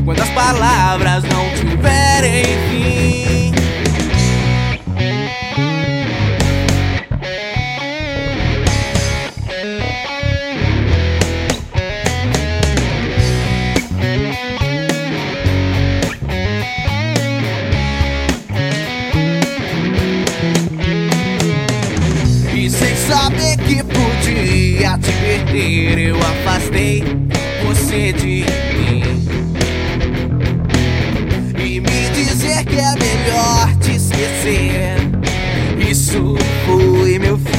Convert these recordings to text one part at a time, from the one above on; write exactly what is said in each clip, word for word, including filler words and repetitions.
quando as palavras não tiverem fim. E sem saber que podia te perder, eu afastei você de mim. E me dizer que é melhor te esquecer, isso foi meu fim.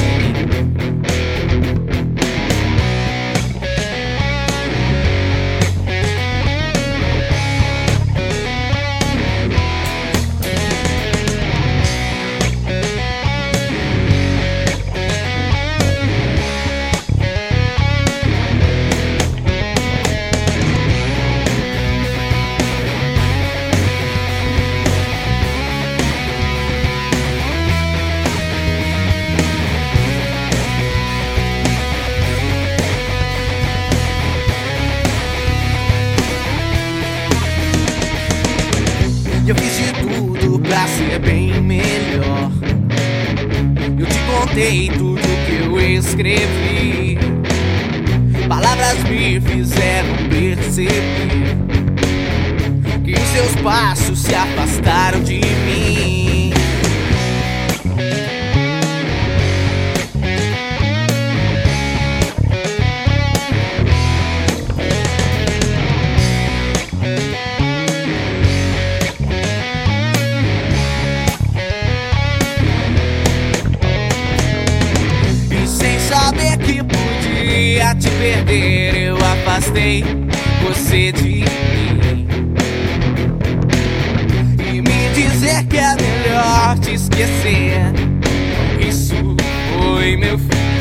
Eu fiz de tudo pra ser bem melhor. Eu te contei tudo que eu escrevi. Palavras me fizeram perceber que os seus passos se afastaram de mim. Saber que podia te perder, eu afastei você de mim. E me dizer que é melhor te esquecer, isso foi meu fim.